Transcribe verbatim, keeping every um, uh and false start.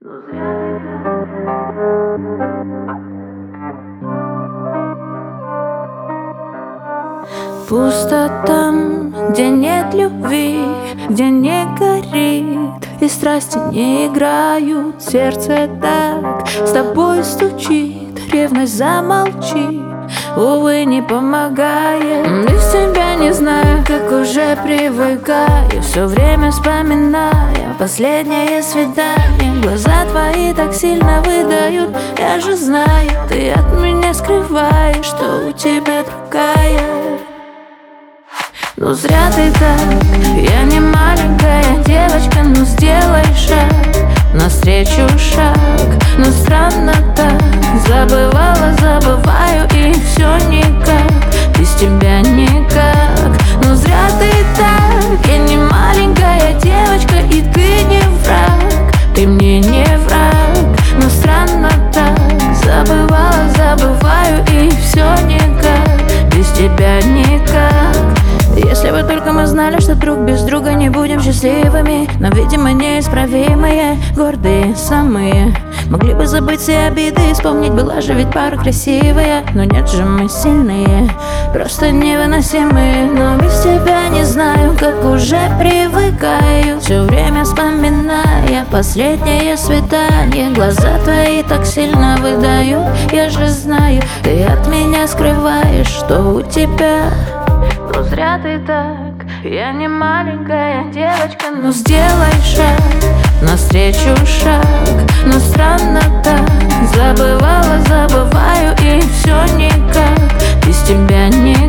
Но зря ты так. Пусто там, где нет любви, где не горит и страсти не играют. Сердце так с тобой стучит, ревность замолчи, увы, не помогает. Без тебя не знаю, как уже привыкаю, все время вспоминая последнее свидание. Глаза твои так сильно выдают, я же знаю, ты от меня скрываешь, что у тебя другая. Но зря ты так, я не маленькая девочка, но сделай шаг навстречу шаг. Но странно так, забывала, забываю и все никак, без тебя никак. Но зря ты так, я не маленькая девочка и ты не враг, ты мне не враг. Но странно так, забывала, забываю и все никак, без тебя никак. Если бы только мы знали, что друг без друга не будем счастливыми, но, видимо, неисправимые, гордые самые, могли бы забыть все обиды, вспомнить, была же ведь пара красивая. Но нет же, мы сильные, просто невыносимые. Но без тебя не знаю, как уже привыкаю, все время вспоминая последнее свидание. Глаза твои так сильно выдают, я же знаю, ты от меня скрываешь, что у тебя. Но зря ты так, я не маленькая девочка, но сделай шаг навстречу шаг. Но странно так, забывала, забываю и все никак, без тебя не